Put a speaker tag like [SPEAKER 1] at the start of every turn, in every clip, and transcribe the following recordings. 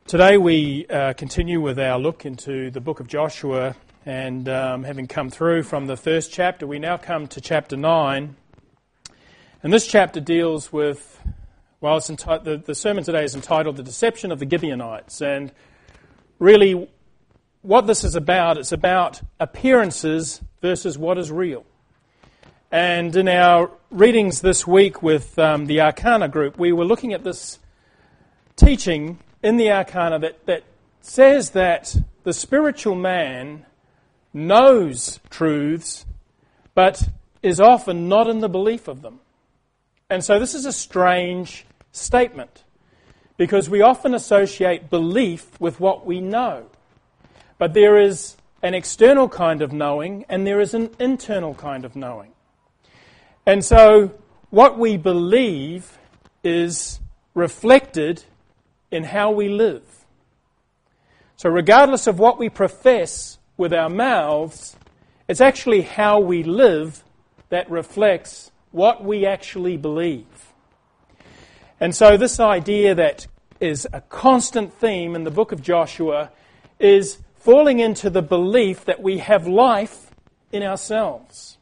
[SPEAKER 1] Today we continue with our look into the book of Joshua, and having come through from the first chapter, we now come to chapter 9. And this chapter deals with, well, the sermon today is entitled The Deception of the Gibeonites. And really what this is about, it's about appearances versus what is real. And in our readings this week with the Arcana group, we were looking at this teaching in the Arcana that says that the spiritual man knows truths, but is often not in the belief of them. And so this is a strange statement, because we often associate belief with what we know. But there is an external kind of knowing, and there is an internal kind of knowing. And so what we believe is reflected in how we live. So regardless of what we profess with our mouths, it's actually how we live that reflects what we actually believe. And so this idea that is a constant theme in the book of Joshua is falling into the belief that we have life in ourselves.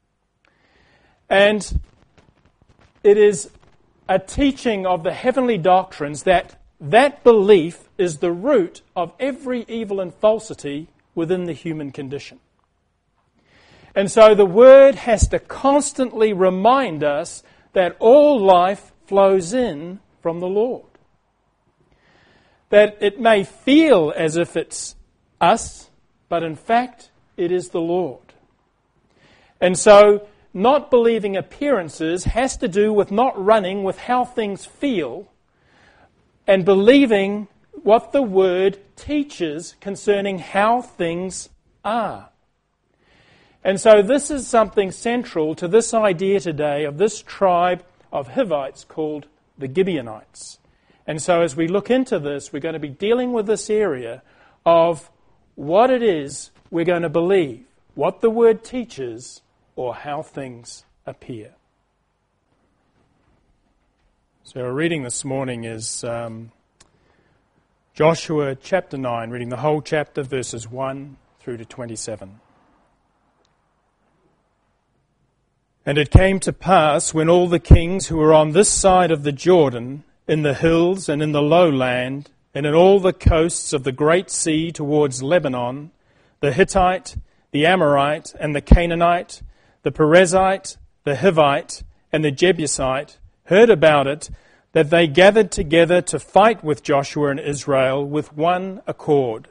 [SPEAKER 1] And it is a teaching of the heavenly doctrines that belief is the root of every evil and falsity within the human condition. And so the Word has to constantly remind us that all life flows in from the Lord. That it may feel as if it's us, but in fact it is the Lord. And so not believing appearances has to do with not running with how things feel, and believing what the Word teaches concerning how things are. And so this is something central to this idea today of this tribe of Hivites called the Gibeonites. And so as we look into this, we're going to be dealing with this area of what it is we're going to believe, what the Word teaches, or how things appear. So our reading this morning is Joshua chapter 9, reading the whole chapter, verses 1 through to 27. And it came to pass, when all the kings who were on this side of the Jordan, in the hills and in the lowland, and in all the coasts of the great sea towards Lebanon, the Hittite, the Amorite, and the Canaanite, the Perizzite, the Hivite, and the Jebusite, heard about it, that they gathered together to fight with Joshua and Israel with one accord.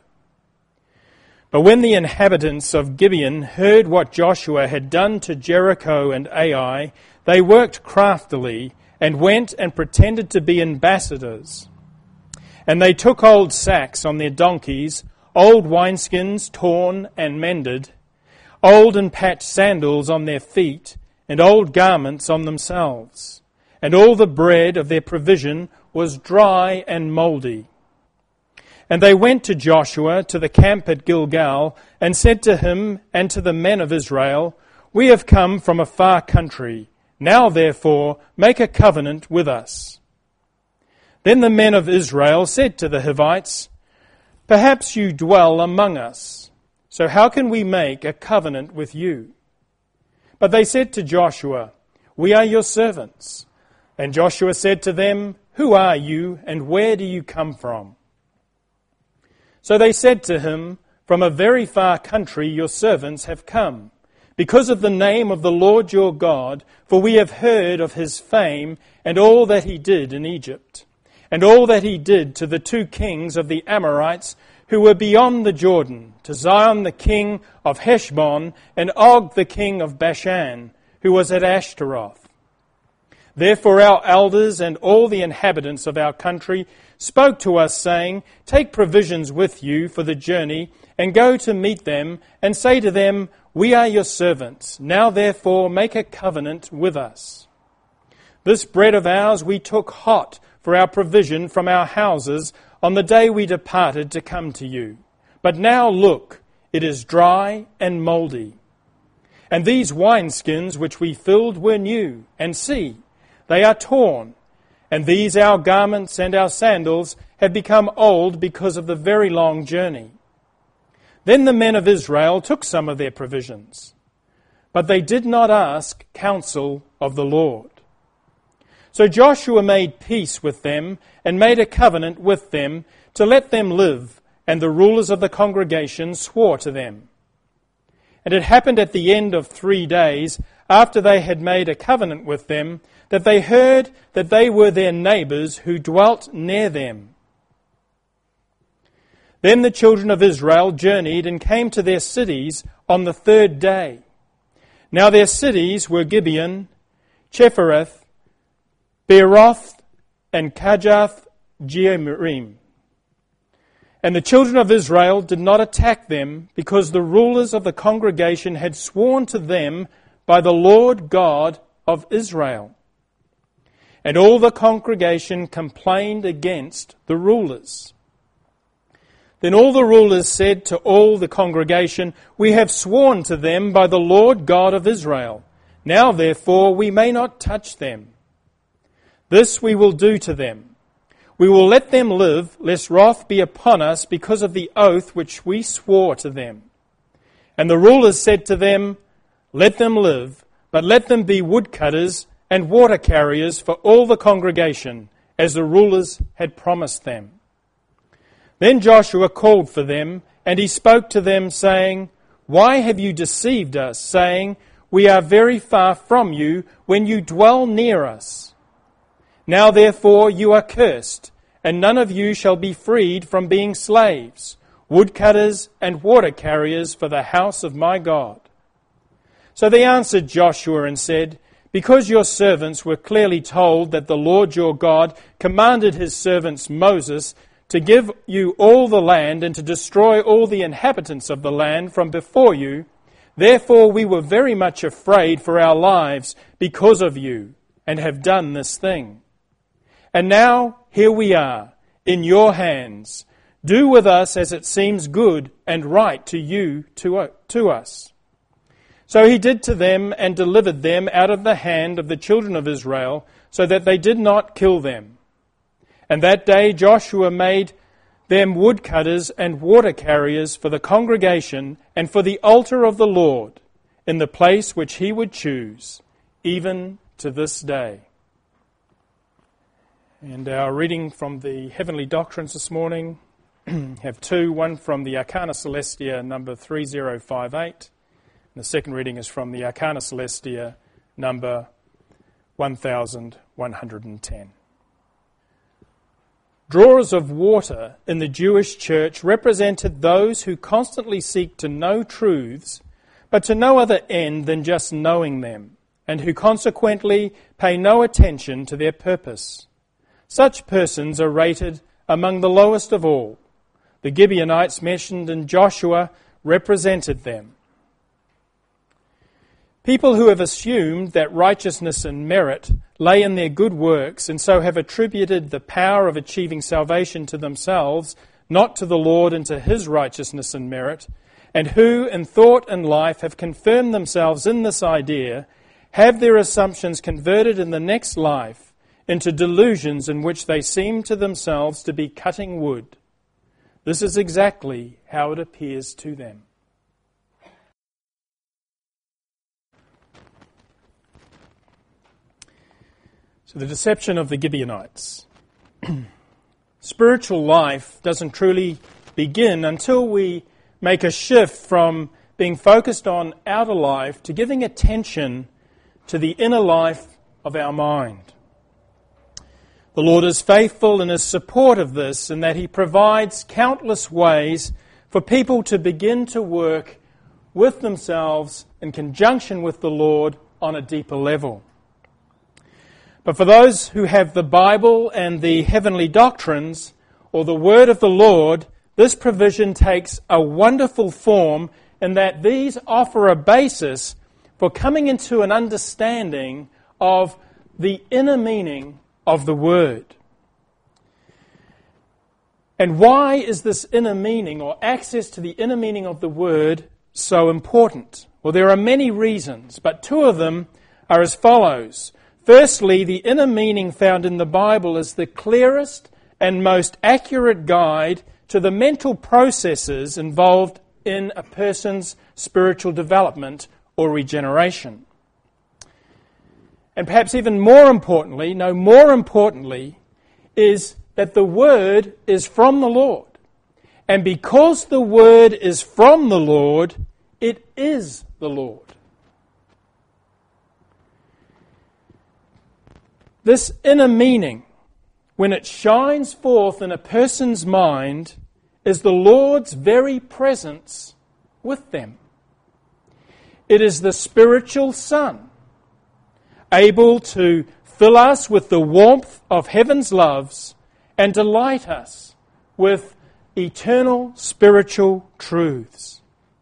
[SPEAKER 1] But when the inhabitants of Gibeon heard what Joshua had done to Jericho and Ai, they worked craftily and went and pretended to be ambassadors. And they took old sacks on their donkeys, old wineskins torn and mended, old and patched sandals on their feet, and old garments on themselves. And all the bread of their provision was dry and mouldy. And they went to Joshua to the camp at Gilgal, and said to him and to the men of Israel, "We have come from a far country. Now therefore make a covenant with us." Then the men of Israel said to the Hivites, "Perhaps you dwell among us. So how can we make a covenant with you?" But they said to Joshua, "We are your servants." And Joshua said to them, "Who are you, and where do you come from?" So they said to him, "From a very far country your servants have come, because of the name of the Lord your God, for we have heard of his fame and all that he did in Egypt, and all that he did to the two kings of the Amorites who were beyond the Jordan, to Sihon the king of Heshbon, and Og the king of Bashan, who was at Ashtaroth. Therefore our elders and all the inhabitants of our country spoke to us, saying, 'Take provisions with you for the journey, and go to meet them, and say to them, We are your servants. Now therefore make a covenant with us. This bread of ours we took hot for our provision from our houses on the day we departed to come to you. But now look, it is dry and mouldy. And these wineskins which we filled were new, and see, they are torn. And these our garments and our sandals had become old because of the very long journey. Then the men of Israel took some of their provisions, but they did not ask counsel of the Lord. So Joshua made peace with them and made a covenant with them to let them live, and the rulers of the congregation swore to them. And it happened at the end of 3 days, after they had made a covenant with them, that they heard that they were their neighbours who dwelt near them. Then the children of Israel journeyed and came to their cities on the 3rd day. Now their cities were Gibeon, Chephireth, Beeroth, and Kirjath Jearim. And the children of Israel did not attack them, because the rulers of the congregation had sworn to them by the Lord God of Israel. And all the congregation complained against the rulers. Then all the rulers said to all the congregation, "We have sworn to them by the Lord God of Israel. Now therefore we may not touch them. This we will do to them. We will let them live, lest wrath be upon us because of the oath which we swore to them." And the rulers said to them, "Let them live, but let them be woodcutters and water carriers for all the congregation, as the rulers had promised them." Then Joshua called for them, and he spoke to them, saying, "Why have you deceived us, saying, 'We are very far from you,' when you dwell near us? Now therefore you are cursed, and none of you shall be freed from being slaves, woodcutters and water carriers for the house of my God." So they answered Joshua and said, "Because your servants were clearly told that the Lord your God commanded his servant Moses to give you all the land and to destroy all the inhabitants of the land from before you, therefore we were very much afraid for our lives because of you, and have done this thing. And now here we are, in your hands. Do with us as it seems good and right to you, to us." So he did to them and delivered them out of the hand of the children of Israel, so that they did not kill them. And that day Joshua made them woodcutters and water carriers for the congregation and for the altar of the Lord, in the place which he would choose, even to this day. And our reading from the Heavenly Doctrines this morning have two, one from the Arcana Celestia number 3058, and the second reading is from the Arcana Celestia number 1110. Drawers of water in the Jewish church represented those who constantly seek to know truths, but to no other end than just knowing them, and who consequently pay no attention to their purpose. Such persons are rated among the lowest of all. The Gibeonites mentioned in Joshua represented them. People who have assumed that righteousness and merit lay in their good works, and so have attributed the power of achieving salvation to themselves, not to the Lord and to his righteousness and merit, and who in thought and life have confirmed themselves in this idea, have their assumptions converted in the next life into delusions in which they seem to themselves to be cutting wood. This is exactly how it appears to them. So the deception of the Gibeonites. Spiritual life doesn't truly begin until we make a shift from being focused on outer life to giving attention to the inner life of our mind. The Lord is faithful in his support of this, in that he provides countless ways for people to begin to work with themselves in conjunction with the Lord on a deeper level. But for those who have the Bible and the heavenly doctrines, or the word of the Lord, this provision takes a wonderful form, in that these offer a basis for coming into an understanding of the inner meaning of the word. And why is this inner meaning, or access to the inner meaning of the word, so important? Well, there are many reasons, but two of them are as follows. Firstly, the inner meaning found in the Bible is the clearest and most accurate guide to the mental processes involved in a person's spiritual development or regeneration. And perhaps even more importantly, is that the Word is from the Lord. And because the Word is from the Lord, it is the Lord. This inner meaning, when it shines forth in a person's mind, is the Lord's very presence with them. It is the spiritual Son, able to fill us with the warmth of heaven's loves and delight us with eternal spiritual truths.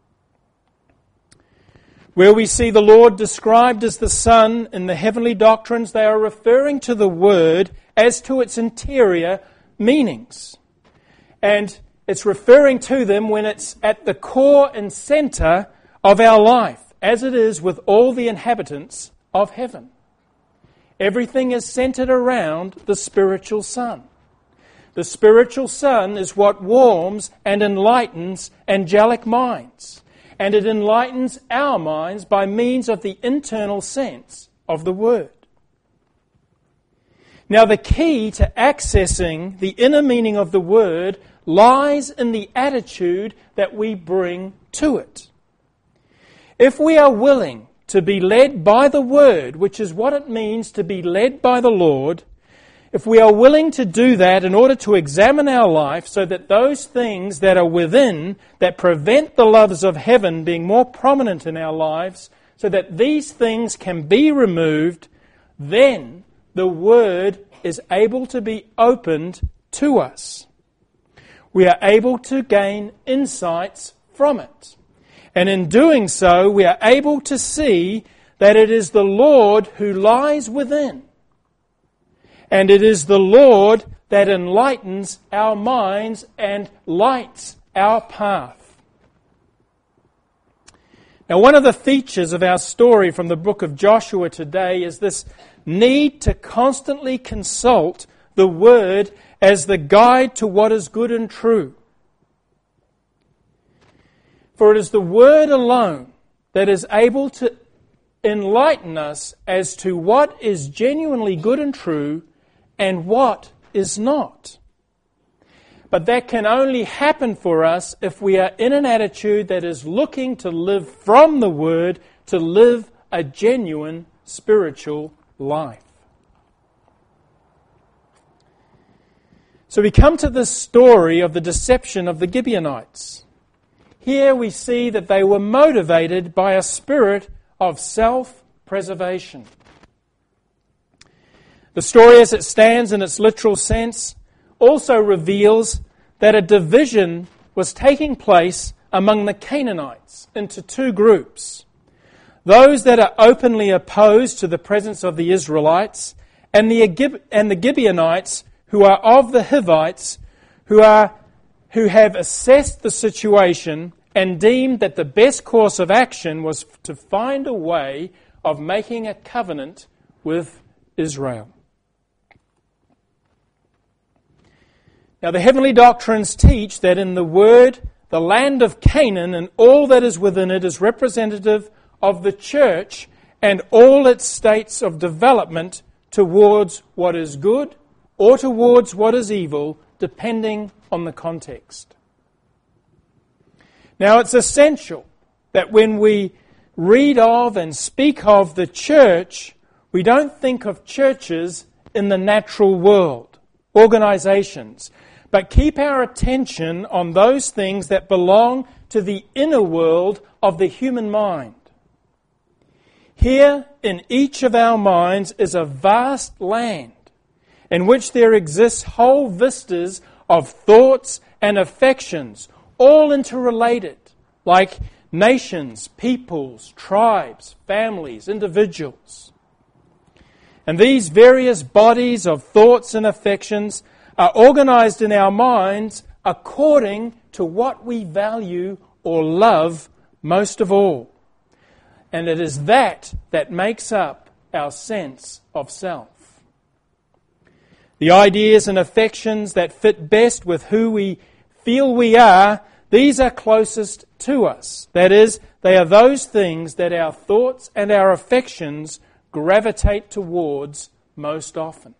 [SPEAKER 1] Where we see the Lord described as the Son in the heavenly doctrines, they are referring to the Word as to its interior meanings. And it's referring to them when it's at the core and center of our life, as it is with all the inhabitants of heaven. Everything is centered around the spiritual Son. The spiritual Son is what warms and enlightens angelic minds. And it enlightens our minds by means of the internal sense of the Word. Now, the key to accessing the inner meaning of the Word lies in the attitude that we bring to it. If we are willing to be led by the Word, which is what it means to be led by the Lord, if we are willing to do that in order to examine our life so that those things that are within that prevent the loves of heaven being more prominent in our lives, so that these things can be removed, then the Word is able to be opened to us. We are able to gain insights from it. And in doing so, we are able to see that it is the Lord who lies within. And it is the Lord that enlightens our minds and lights our path. Now, one of the features of our story from the book of Joshua today is this need to constantly consult the Word as the guide to what is good and true. For it is the Word alone that is able to enlighten us as to what is genuinely good and true and what is not. But that can only happen for us if we are in an attitude that is looking to live from the Word, to live a genuine spiritual life. So we come to this story of the deception of the Gibeonites. Here we see that they were motivated by a spirit of self-preservation. The story as it stands in its literal sense also reveals that a division was taking place among the Canaanites into two groups. Those that are openly opposed to the presence of the Israelites and the Gibeonites who are of the Hivites who have assessed the situation and deemed that the best course of action was to find a way of making a covenant with Israel. Now, the heavenly doctrines teach that in the Word, the land of Canaan and all that is within it is representative of the church and all its states of development towards what is good or towards what is evil, depending on the context. Now, it's essential that when we read of and speak of the church, we don't think of churches in the natural world, organizations, but keep our attention on those things that belong to the inner world of the human mind. Here in each of our minds is a vast land in which there exists whole vistas of thoughts and affections, all interrelated, like nations, peoples, tribes, families, individuals. And these various bodies of thoughts and affections are organized in our minds according to what we value or love most of all. And it is that makes up our sense of self. The ideas and affections that fit best with who we feel we are, these are closest to us. That is, they are those things that our thoughts and our affections gravitate towards most often.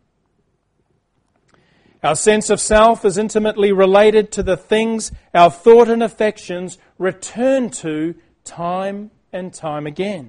[SPEAKER 1] Our sense of self is intimately related to the things our thought and affections return to time and time again.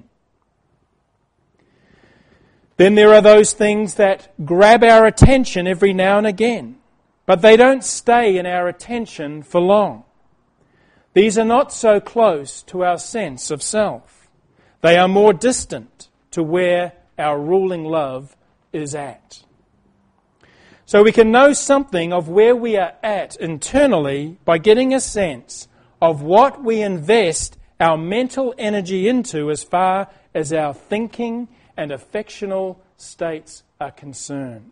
[SPEAKER 1] Then there are those things that grab our attention every now and again, but they don't stay in our attention for long. These are not so close to our sense of self. They are more distant to where our ruling love is at. So we can know something of where we are at internally by getting a sense of what we invest our mental energy into as far as our thinking and affectional states are concerned.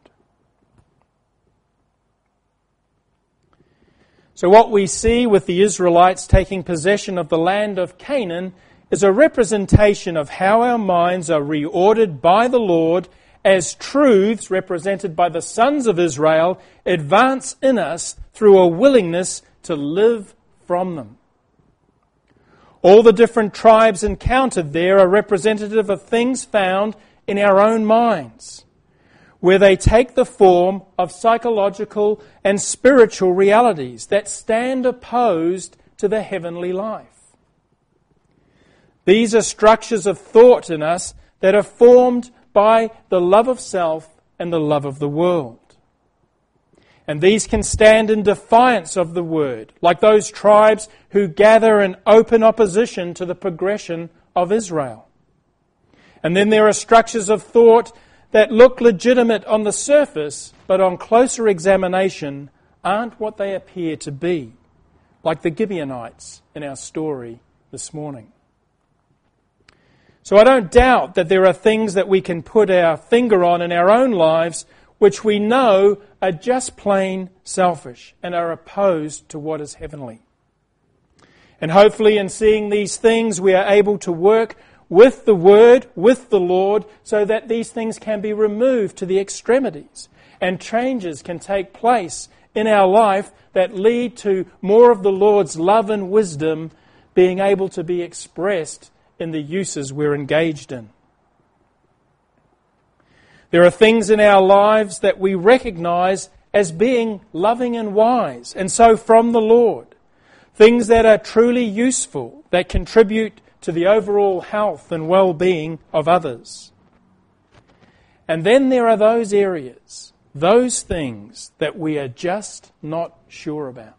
[SPEAKER 1] So what we see with the Israelites taking possession of the land of Canaan is a representation of how our minds are reordered by the Lord as truths represented by the sons of Israel advance in us through a willingness to live from them. All the different tribes encountered there are representative of things found in our own minds, where they take the form of psychological and spiritual realities that stand opposed to the heavenly life. These are structures of thought in us that are formed by the love of self and the love of the world. And these can stand in defiance of the Word, like those tribes who gather in open opposition to the progression of Israel. And then there are structures of thought that look legitimate on the surface, but on closer examination aren't what they appear to be, like the Gibeonites in our story this morning. So I don't doubt that there are things that we can put our finger on in our own lives which we know are just plain selfish and are opposed to what is heavenly. And hopefully in seeing these things we are able to work with the Word, with the Lord, so that these things can be removed to the extremities and changes can take place in our life that lead to more of the Lord's love and wisdom being able to be expressed in the uses we're engaged in. There are things in our lives that we recognize as being loving and wise, and so from the Lord. Things that are truly useful, that contribute to the overall health and well-being of others. And then there are those areas, those things that we are just not sure about.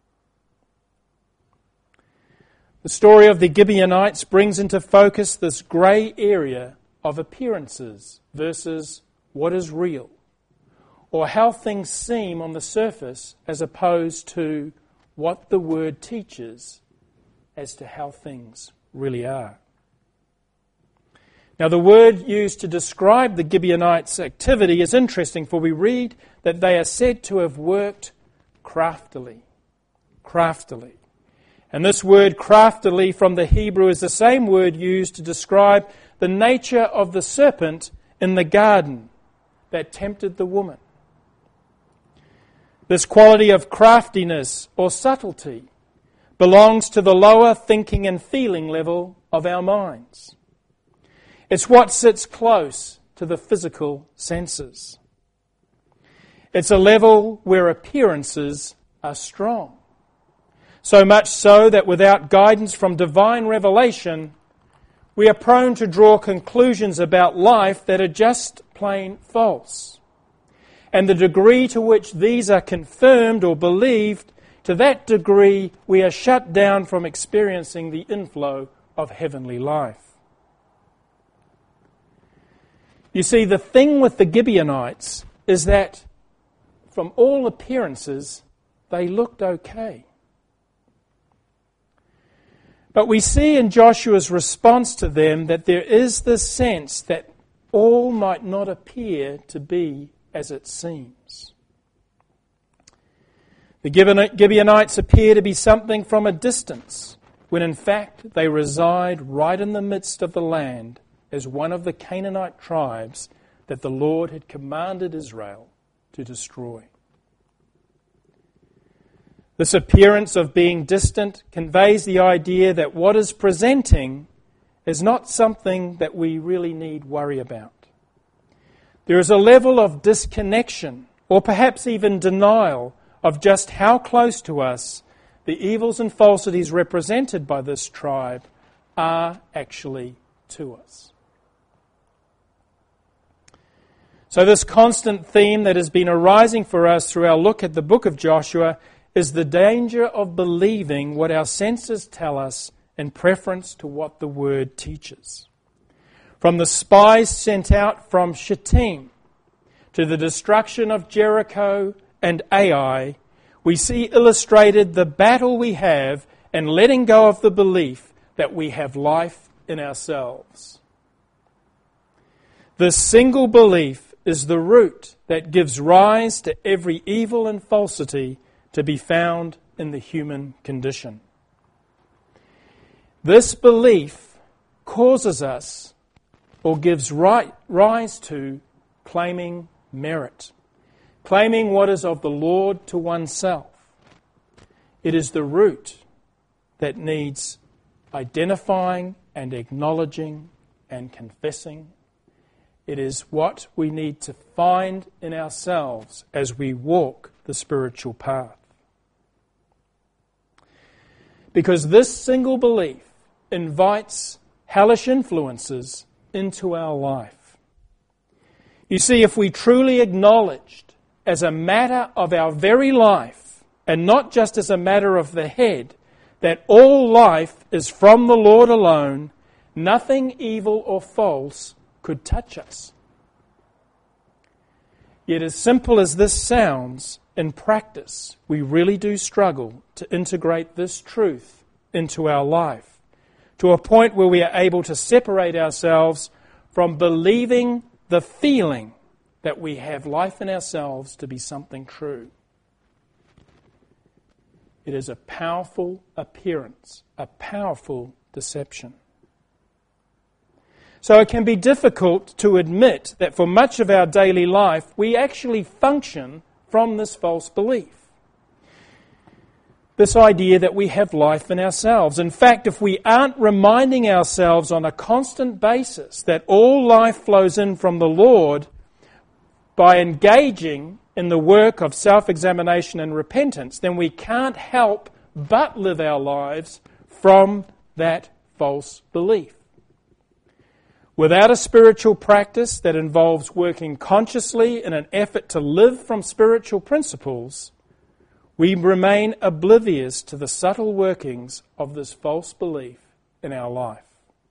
[SPEAKER 1] The story of the Gibeonites brings into focus this grey area of appearances versus what is real, or how things seem on the surface as opposed to what the Word teaches as to how things really are. Now the word used to describe the Gibeonites' activity is interesting, for we read that they are said to have worked craftily. Craftily. And this word craftily from the Hebrew is the same word used to describe the nature of the serpent in the garden that tempted the woman. This quality of craftiness or subtlety belongs to the lower thinking and feeling level of our minds. It's what sits close to the physical senses. It's a level where appearances are strong. So much so that without guidance from divine revelation, we are prone to draw conclusions about life that are just plain false. And the degree to which these are confirmed or believed, to that degree we are shut down from experiencing the inflow of heavenly life. You see, the thing with the Gibeonites is that from all appearances, they looked okay. But we see in Joshua's response to them that there is this sense that all might not appear to be as it seems. The Gibeonites appear to be something from a distance, when in fact they reside right in the midst of the land as one of the Canaanite tribes that the Lord had commanded Israel to to destroy. This appearance of being distant conveys the idea that what is presenting is not something that we really need worry about. There is a level of disconnection, or perhaps even denial, of just how close to us the evils and falsities represented by this tribe are actually to us. So this constant theme that has been arising for us through our look at the book of Joshua is the danger of believing what our senses tell us in preference to what the Word teaches. From the spies sent out from Shittim to the destruction of Jericho and Ai, we see illustrated the battle we have in letting go of the belief that we have life in ourselves. This single belief is the root that gives rise to every evil and falsity to be found in the human condition. This belief causes us, or gives rise to, claiming merit, claiming what is of the Lord to oneself. It is the root that needs identifying and acknowledging and confessing. It is what we need to find in ourselves as we walk the spiritual path. Because this single belief invites hellish influences into our life. You see, if we truly acknowledged as a matter of our very life, and not just as a matter of the head, that all life is from the Lord alone, nothing evil or false could touch us. Yet as simple as this sounds, in practice, we really do struggle to integrate this truth into our life, to a point where we are able to separate ourselves from believing the feeling that we have life in ourselves to be something true. It is a powerful appearance, a powerful deception. So it can be difficult to admit that for much of our daily life, we actually function from this false belief. This idea that we have life in ourselves. In fact, if we aren't reminding ourselves on a constant basis that all life flows in from the Lord by engaging in the work of self-examination and repentance, then we can't help but live our lives from that false belief. Without a spiritual practice that involves working consciously in an effort to live from spiritual principles, we remain oblivious to the subtle workings of this false belief in our life.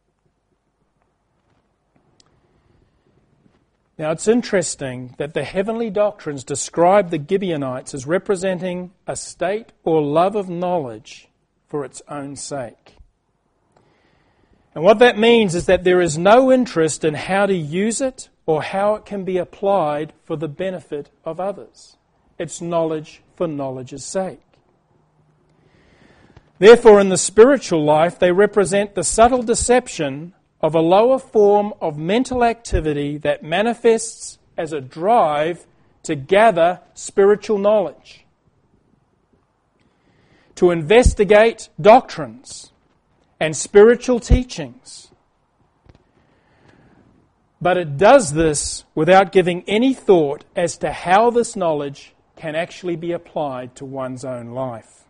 [SPEAKER 1] Now, it's interesting that the heavenly doctrines describe the Gibeonites as representing a state or love of knowledge for its own sake. And what that means is that there is no interest in how to use it or how it can be applied for the benefit of others. It's knowledge for knowledge's sake. Therefore, in the spiritual life, they represent the subtle deception of a lower form of mental activity that manifests as a drive to gather spiritual knowledge, to investigate doctrines and spiritual teachings. But it does this without giving any thought as to how this knowledge can actually be applied to one's own life.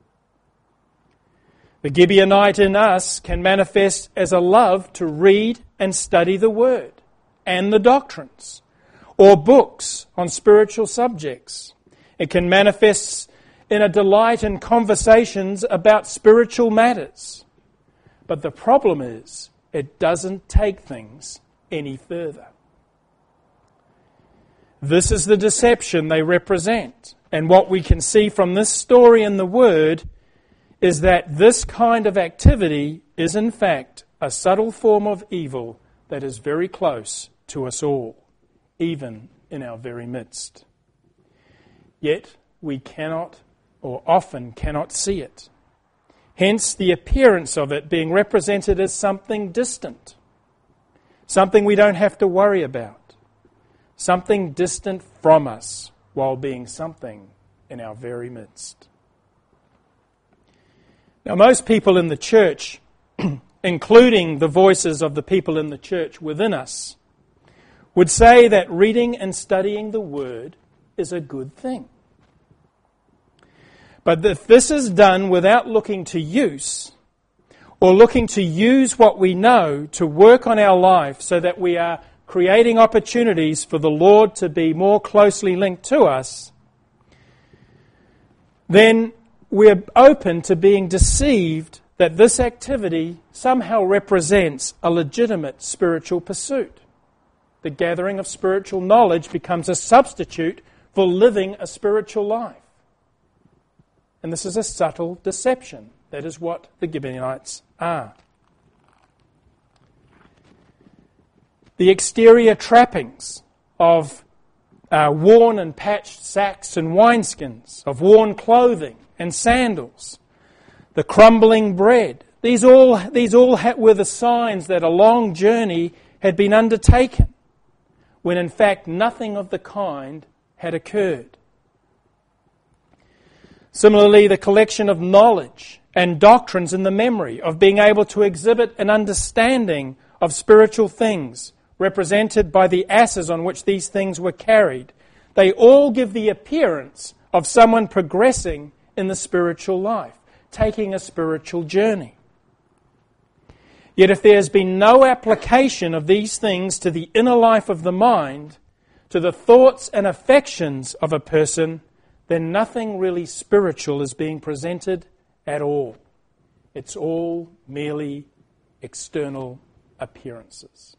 [SPEAKER 1] The Gibeonite in us can manifest as a love to read and study the Word and the doctrines, or books on spiritual subjects. It can manifest in a delight in conversations about spiritual matters. But the problem is, it doesn't take things any further. This is the deception they represent. And what we can see from this story in the Word is that this kind of activity is in fact a subtle form of evil that is very close to us all, even in our very midst. Yet we cannot, or often cannot, see it. Hence the appearance of it being represented as something distant, something we don't have to worry about, something distant from us, while being something in our very midst. Now, most people in the church, including the voices of the people in the church within us, would say that reading and studying the Word is a good thing. But if this is done without looking to use, or looking to use what we know to work on our life so that we are creating opportunities for the Lord to be more closely linked to us, then we're open to being deceived that this activity somehow represents a legitimate spiritual pursuit. The gathering of spiritual knowledge becomes a substitute for living a spiritual life. And this is a subtle deception. That is what the Gibeonites are. The exterior trappings of worn and patched sacks and wineskins, of worn clothing and sandals, the crumbling bread, these all were the signs that a long journey had been undertaken, when in fact nothing of the kind had occurred. Similarly, the collection of knowledge and doctrines in the memory of being able to exhibit an understanding of spiritual things, represented by the asses on which these things were carried, they all give the appearance of someone progressing in the spiritual life, taking a spiritual journey. Yet if there has been no application of these things to the inner life of the mind, to the thoughts and affections of a person, then nothing really spiritual is being presented at all. It's all merely external appearances.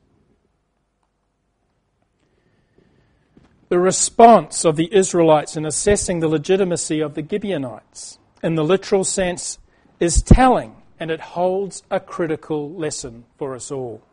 [SPEAKER 1] The response of the Israelites in assessing the legitimacy of the Gibeonites, in the literal sense, is telling, and it holds a critical lesson for us all.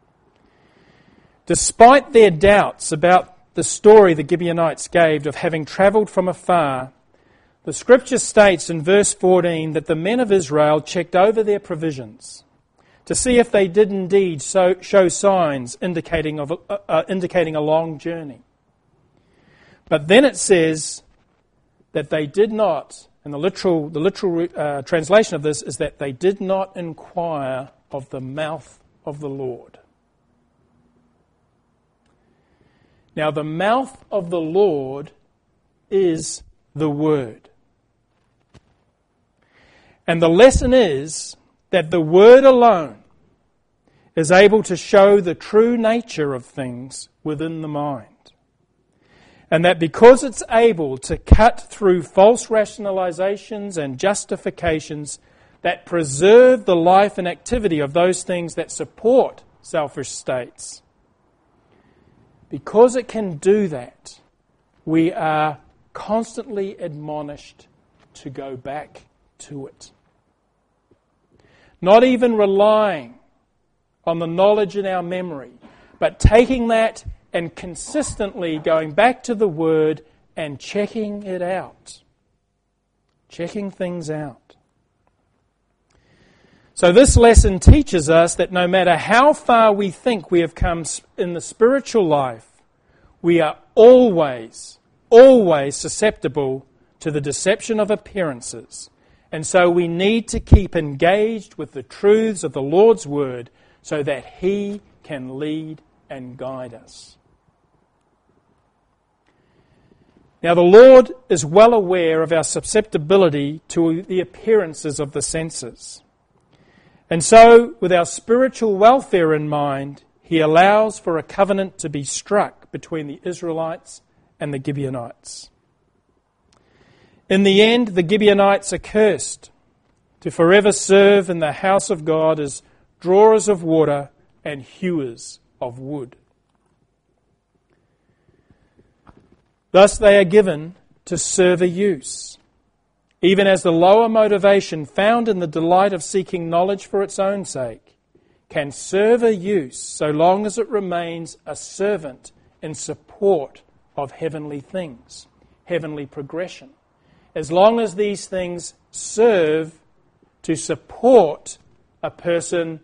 [SPEAKER 1] Despite their doubts about the story the Gibeonites gave of having travelled from afar, the Scripture states in verse 14 that the men of Israel checked over their provisions to see if they did indeed show signs indicating a long journey. But then it says that they did not, and the literal translation of this is that they did not inquire of the mouth of the Lord. Now, the mouth of the Lord is the Word. And the lesson is that the Word alone is able to show the true nature of things within the mind. And that because it's able to cut through false rationalizations and justifications that preserve the life and activity of those things that support selfish states, because it can do that, we are constantly admonished to go back to it. Not even relying on the knowledge in our memory, but taking that and consistently going back to the Word and checking it out. Checking things out. So this lesson teaches us that no matter how far we think we have come in the spiritual life, we are always susceptible to the deception of appearances. And so we need to keep engaged with the truths of the Lord's Word so that He can lead and guide us. Now, the Lord is well aware of our susceptibility to the appearances of the senses. And so, with our spiritual welfare in mind, He allows for a covenant to be struck between the Israelites and the Gibeonites. In the end, the Gibeonites are cursed to forever serve in the house of God as drawers of water and hewers of wood. Thus they are given to serve a use, even as the lower motivation found in the delight of seeking knowledge for its own sake can serve a use so long as it remains a servant in support of heavenly things, heavenly progression. As long as these things serve to support a person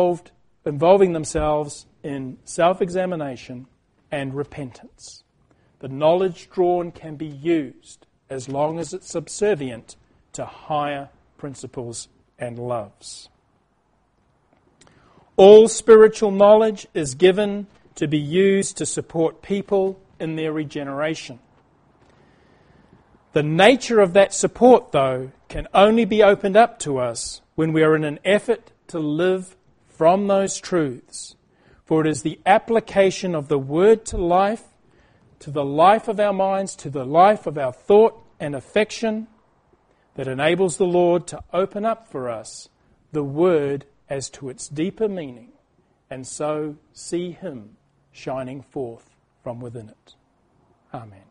[SPEAKER 1] involving themselves in self-examination and repentance. the knowledge drawn can be used as long as it's subservient to higher principles and loves. All spiritual knowledge is given to be used to support people in their regeneration. The nature of that support, though, can only be opened up to us when we are in an effort to live from those truths. For it is the application of the Word to life the life of our minds, to the life of our thought and affection, that enables the Lord to open up for us the Word as to its deeper meaning, and so see Him shining forth from within it. Amen.